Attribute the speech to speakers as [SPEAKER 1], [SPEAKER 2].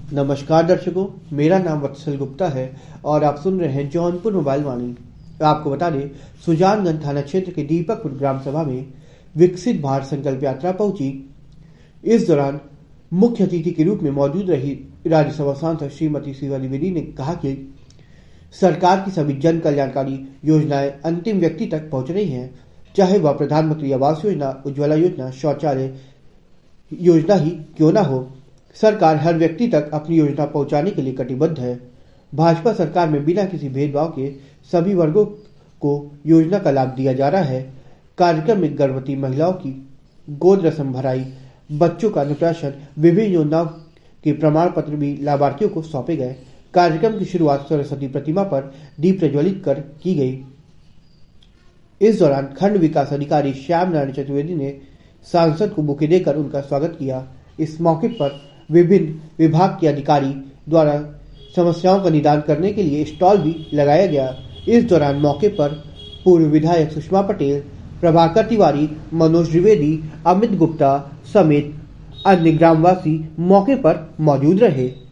[SPEAKER 1] नमस्कार दर्शकों, मेरा नाम वत्सल गुप्ता है और आप सुन रहे हैं जौनपुर मोबाइल वाणी। आपको बता दें, सुजानगंज थाना क्षेत्र के दीपकपुर ग्राम सभा में विकसित भारत संकल्प यात्रा पहुंची। इस दौरान मुख्य अतिथि के रूप में मौजूद रही राज्यसभा सांसद श्रीमती शिवा द्विवेदी ने कहा कि सरकार की सभी जन कल्याणकारी योजनाएं अंतिम व्यक्ति तक पहुंच रही हैं, चाहे वह प्रधानमंत्री आवास योजना, उज्ज्वला योजना, शौचालय योजना ही क्यों न हो। सरकार हर व्यक्ति तक अपनी योजना पहुंचाने के लिए कटिबद्ध है। भाजपा सरकार में बिना किसी भेदभाव के सभी वर्गों को योजना का लाभ दिया जा रहा है। कार्यक्रम में गर्भवती महिलाओं की गोद रस्म भराई, बच्चों का अन्नप्राशन, विभिन्न योजनाओं के प्रमाण पत्र भी लाभार्थियों को सौंपे गए। कार्यक्रम की शुरुआत सरस्वती प्रतिमा पर दीप प्रज्वलित कर की गई। इस दौरान खंड विकास अधिकारी श्याम नारायण चतुर्वेदी ने सांसद को बुके देकर उनका स्वागत किया। इस मौके पर विभिन्न विभाग के अधिकारी द्वारा समस्याओं का निदान करने के लिए स्टॉल भी लगाया गया। इस दौरान मौके पर पूर्व विधायक सुषमा पटेल, प्रभाकर तिवारी, मनोज द्विवेदी, अमित गुप्ता समेत अन्य ग्रामवासी मौके पर मौजूद रहे।